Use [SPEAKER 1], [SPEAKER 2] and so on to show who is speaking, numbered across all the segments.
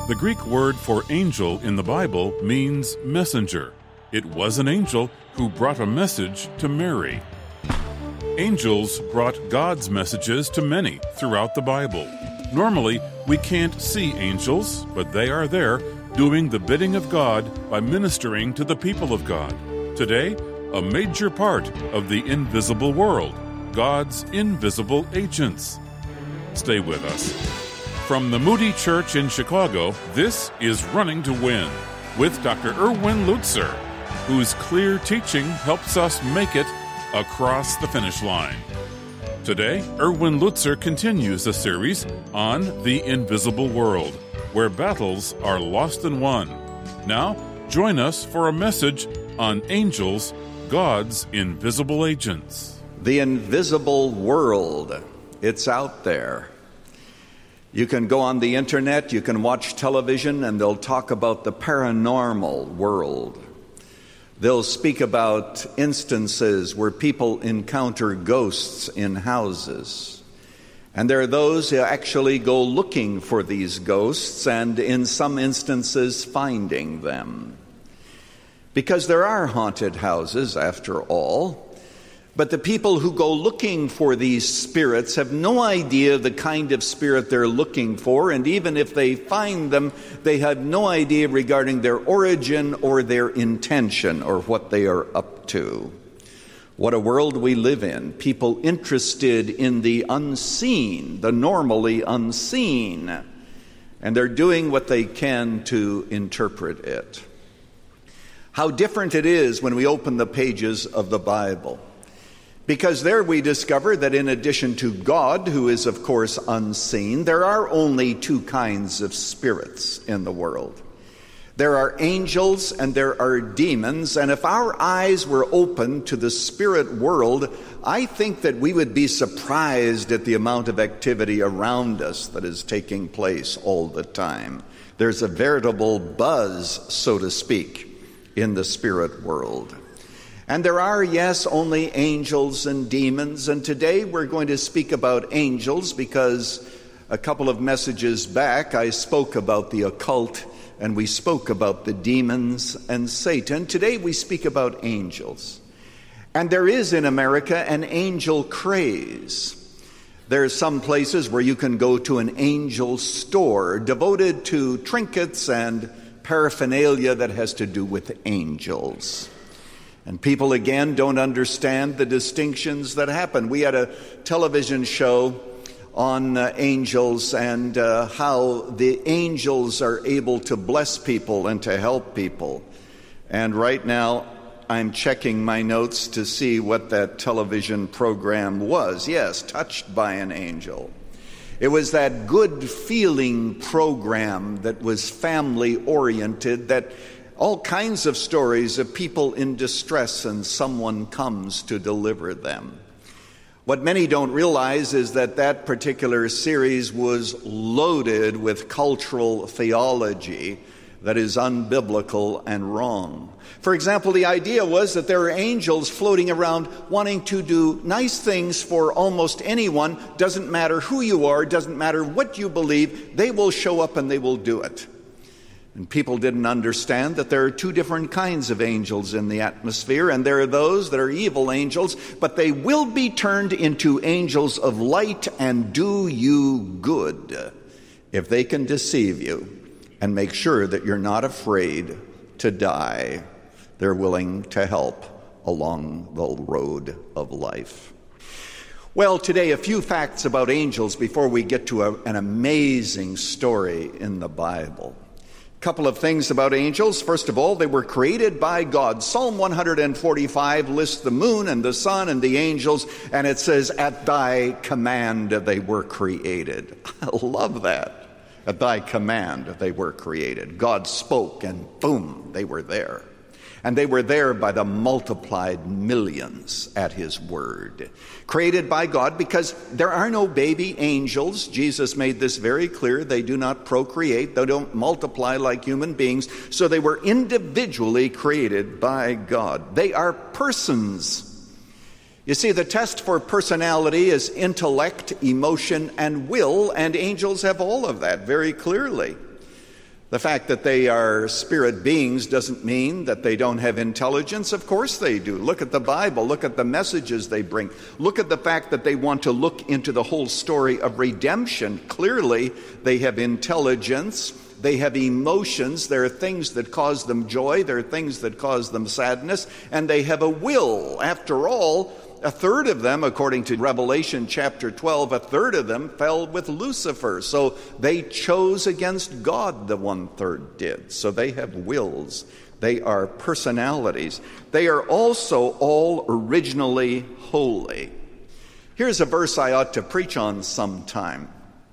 [SPEAKER 1] The Greek word for angel in the Bible means messenger. It was an angel who brought a message to Mary. Angels brought God's messages to many throughout the Bible. Normally, we can't see angels, but they are there doing the bidding of God by ministering to the people of God. Today, a major part of the invisible world, God's invisible agents. Stay with us. From the Moody Church in Chicago, this is Running to Win with Dr. Erwin Lutzer, whose clear teaching helps us make it across the finish line. Today, Erwin Lutzer continues the series on the invisible world, where battles are lost and won. Now, join us for a message on angels, God's invisible agents.
[SPEAKER 2] The invisible world, it's out there. You can go on the internet, you can watch television, and they'll talk about the paranormal world. They'll speak about instances where people encounter ghosts in houses. And there are those who actually go looking for these ghosts and in some instances finding them. Because there are haunted houses, after all. But the people who go looking for these spirits have no idea the kind of spirit they're looking for, and even if they find them, they have no idea regarding their origin or their intention or what they are up to. What a world we live in. People interested in the unseen, the normally unseen, and they're doing what they can to interpret it. How different it is when we open the pages of the Bible. Because there we discover that in addition to God, who is of course unseen, there are only two kinds of spirits in the world. There are angels and there are demons, and if our eyes were open to the spirit world, I think that we would be surprised at the amount of activity around us that is taking place all the time. There's a veritable buzz, so to speak, in the spirit world. And there are, yes, only angels and demons. And today we're going to speak about angels because a couple of messages back I spoke about the occult and we spoke about the demons and Satan. Today we speak about angels. And there is in America an angel craze. There are some places where you can go to an angel store devoted to trinkets and paraphernalia that has to do with angels. And people, again, don't understand the distinctions that happen. We had a television show on angels and how the angels are able to bless people and to help people. And right now, I'm checking my notes to see what that television program was. Yes, Touched by an Angel. It was that good feeling program that was family-oriented, that all kinds of stories of people in distress and someone comes to deliver them. What many don't realize is that that particular series was loaded with cultural theology that is unbiblical and wrong. For example, the idea was that there are angels floating around wanting to do nice things for almost anyone. Doesn't matter who you are, doesn't matter what you believe, they will show up and they will do it. And people didn't understand that there are two different kinds of angels in the atmosphere, and there are those that are evil angels, but they will be turned into angels of light and do you good if they can deceive you and make sure that you're not afraid to die. They're willing to help along the road of life. Well, today a few facts about angels before we get to an amazing story in the Bible. Couple of things about angels. First of all, they were created by God. Psalm 145 lists the moon and the sun and the angels, and it says, at thy command they were created. I love that. At thy command they were created. God spoke and boom, they were there. And they were there by the multiplied millions at his word. Created by God because there are no baby angels. Jesus made this very clear. They do not procreate. They don't multiply like human beings. So they were individually created by God. They are persons. You see, the test for personality is intellect, emotion, and will, and angels have all of that very clearly. The fact that they are spirit beings doesn't mean that they don't have intelligence. Of course they do. Look at the Bible. Look at the messages they bring. Look at the fact that they want to look into the whole story of redemption. Clearly, they have intelligence. They have emotions. There are things that cause them joy. There are things that cause them sadness. And they have a will. After all, a third of them, according to Revelation chapter 12, a third of them fell with Lucifer. So they chose against God, the 1/3 did. So they have wills. They are personalities. They are also all originally holy. Here's a verse I ought to preach on sometime.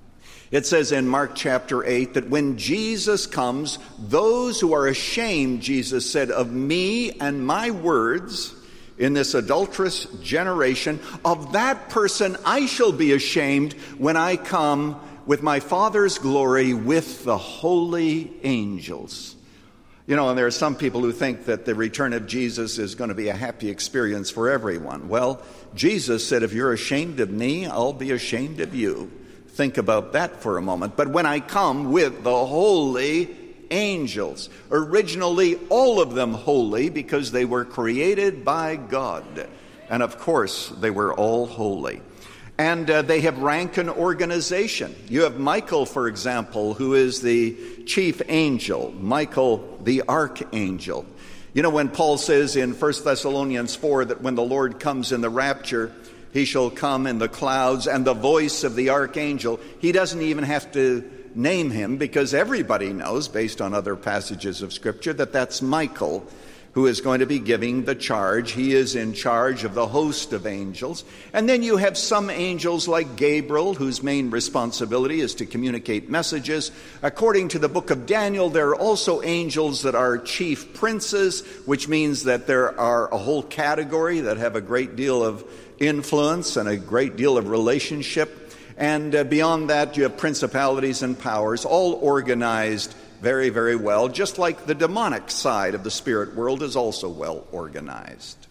[SPEAKER 2] It says in Mark chapter 8 that when Jesus comes, those who are ashamed, Jesus said, of me and my words in this adulterous generation, of that person I shall be ashamed when I come with my Father's glory with the holy angels. You know, and there are some people who think that the return of Jesus is going to be a happy experience for everyone. Well, Jesus said, if you're ashamed of me, I'll be ashamed of you. Think about that for a moment. But when I come with the holy angels, originally all of them holy because they were created by God. And of course, they were all holy. And they have rank and organization. You have Michael, for example, who is the chief angel, Michael the archangel. You know, when Paul says in 1 Thessalonians 4 that when the Lord comes in the rapture, he shall come in the clouds and the voice of the archangel, he doesn't even have to name him because everybody knows, based on other passages of Scripture, that that's Michael who is going to be giving the charge. He is in charge of the host of angels. And then you have some angels like Gabriel, whose main responsibility is to communicate messages. According to the book of Daniel, there are also angels that are chief princes, which means that there are a whole category that have a great deal of influence and a great deal of relationship. And beyond that, you have principalities and powers, all organized very, very well, just like the demonic side of the spirit world is also well organized.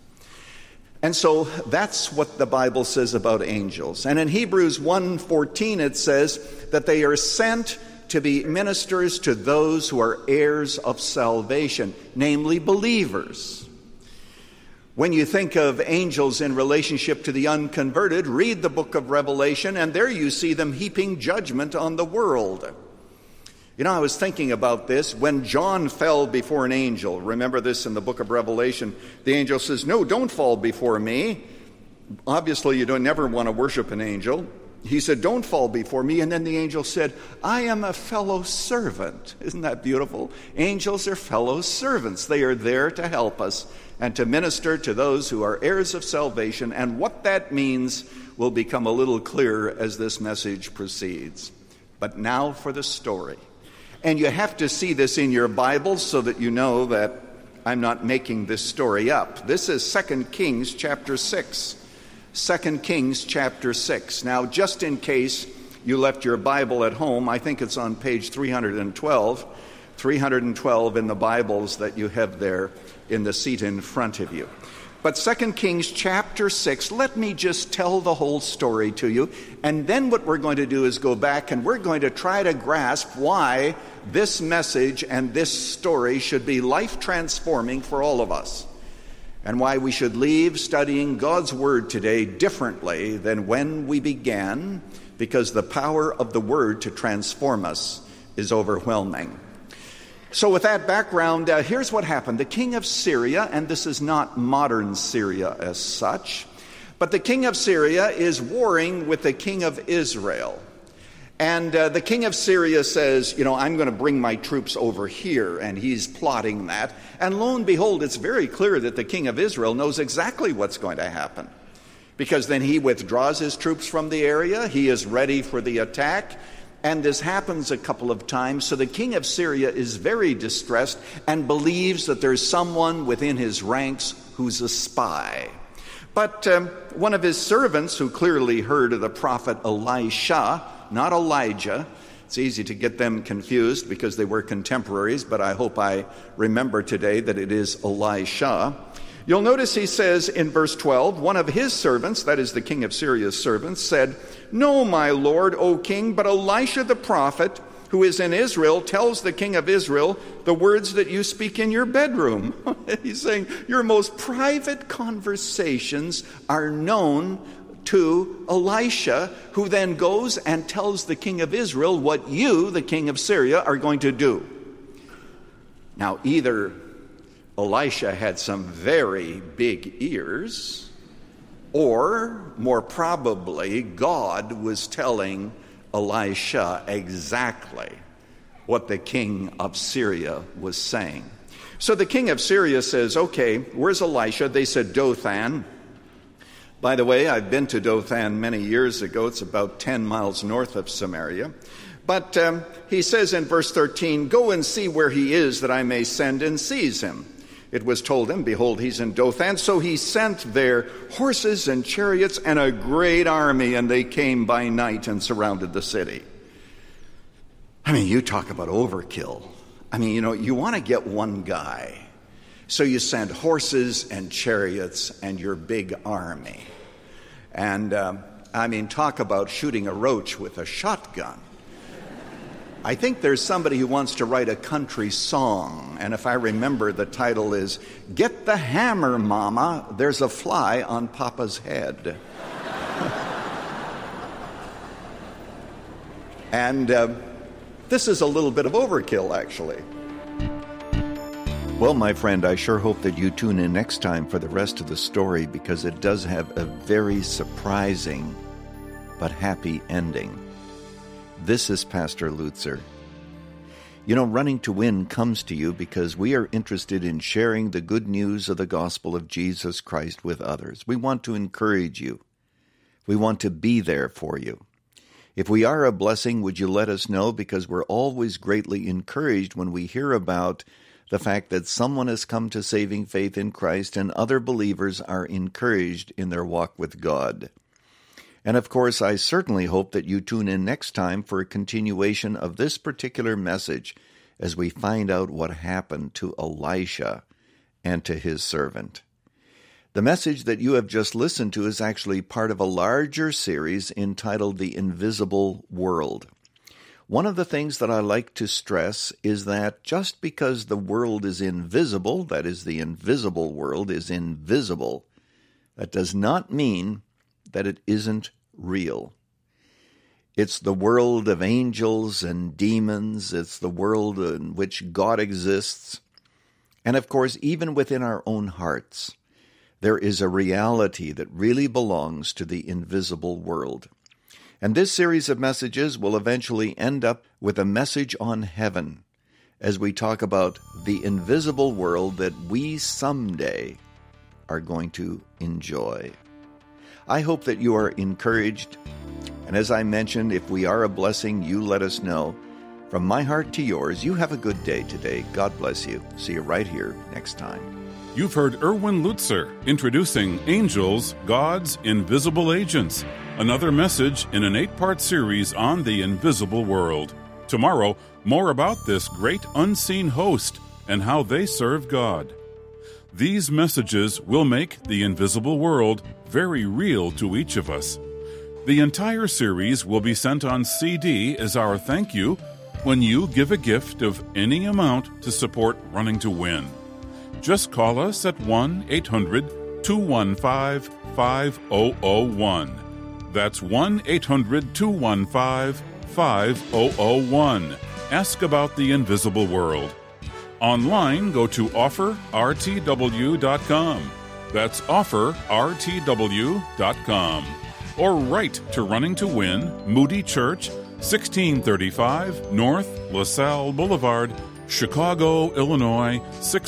[SPEAKER 2] And so that's what the Bible says about angels. And in Hebrews 1:14 it says that they are sent to be ministers to those who are heirs of salvation, namely believers. When you think of angels in relationship to the unconverted, read the book of Revelation, and there you see them heaping judgment on the world. You know, I was thinking about this. When John fell before an angel, remember this in the book of Revelation, the angel says, no, don't fall before me. Obviously, you don't never want to worship an angel. He said, don't fall before me. And then the angel said, I am a fellow servant. Isn't that beautiful? Angels are fellow servants. They are there to help us and to minister to those who are heirs of salvation. And what that means will become a little clearer as this message proceeds. But now for the story. And you have to see this in your Bible so that you know that I'm not making this story up. This is 2 Kings chapter 6. 2 Kings chapter 6. Now, just in case you left your Bible at home, I think it's on page 312. 312 in the Bibles that you have there in the seat in front of you. But 2 Kings chapter 6, let me just tell the whole story to you. And then what we're going to do is go back and we're going to try to grasp why this message and this story should be life-transforming for all of us. And why we should leave studying God's Word today differently than when we began, because the power of the Word to transform us is overwhelming. So with that background, here's what happened. The king of Syria, and this is not modern Syria as such, but the king of Syria is warring with the king of Israel. And the king of Syria says, you know, I'm going to bring my troops over here, and he's plotting that. And lo and behold, it's very clear that the king of Israel knows exactly what's going to happen. Because then he withdraws his troops from the area, he is ready for the attack, and this happens a couple of times. So the king of Syria is very distressed and believes that there's someone within his ranks who's a spy. But one of his servants, who clearly heard of the prophet Elisha, not Elijah. It's easy to get them confused because they were contemporaries, but I hope I remember today that it is Elisha. You'll notice he says in verse 12, one of his servants, that is the king of Syria's servants, said, No, my lord, O king, but Elisha the prophet, who is in Israel, tells the king of Israel the words that you speak in your bedroom. He's saying your most private conversations are known to Elisha, who then goes and tells the king of Israel what you, the king of Syria, are going to do. Now, either Elisha had some very big ears, or more probably God was telling Elisha exactly what the king of Syria was saying. So the king of Syria says, okay, where's Elisha? They said, Dothan. By the way, I've been to Dothan many years ago. It's about 10 miles north of Samaria. But he says in verse 13, go and see where he is, that I may send and seize him. It was told him, behold, he's in Dothan. So he sent there horses and chariots and a great army, and they came by night and surrounded the city. I mean, you talk about overkill. I mean, you want to get one guy. So you send horses and chariots and your big army. And, talk about shooting a roach with a shotgun. I think there's somebody who wants to write a country song, and if I remember, the title is, Get the Hammer, Mama, There's a Fly on Papa's Head. And this is a little bit of overkill, actually. Well, my friend, I sure hope that you tune in next time for the rest of the story, because it does have a very surprising but happy ending. This is Pastor Lutzer. Running to Win comes to you because we are interested in sharing the good news of the gospel of Jesus Christ with others. We want to encourage you. We want to be there for you. If we are a blessing, would you let us know? Because we're always greatly encouraged when we hear about the fact that someone has come to saving faith in Christ and other believers are encouraged in their walk with God. And of course, I certainly hope that you tune in next time for a continuation of this particular message as we find out what happened to Elisha and to his servant. The message that you have just listened to is actually part of a larger series entitled The Invisible World. One of the things that I like to stress is that just because the world is invisible, that is, the invisible world is invisible, that does not mean that it isn't real. It's the world of angels and demons. It's the world in which God exists. And of course, even within our own hearts, there is a reality that really belongs to the invisible world. And this series of messages will eventually end up with a message on heaven as we talk about the invisible world that we someday are going to enjoy. I hope that you are encouraged. And as I mentioned, if we are a blessing, you let us know. From my heart to yours, you have a good day today. God bless you. See you right here next time.
[SPEAKER 1] You've heard Erwin Lutzer introducing Angels, God's Invisible Agents, another message in an 8-part series on the invisible world. Tomorrow, more about this great unseen host and how they serve God. These messages will make the invisible world very real to each of us. The entire series will be sent on CD as our thank you when you give a gift of any amount to support Running to Win. Just call us at 1-800-215-5001. That's 1-800-215-5001. Ask about the invisible world. Online, go to offerrtw.com. That's offerrtw.com. Or write to Running to Win, Moody Church, 1635 North LaSalle Boulevard, Chicago, Illinois,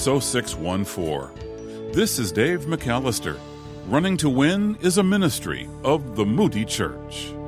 [SPEAKER 1] 60614. This is Dave McAllister. Running to Win is a ministry of the Moody Church.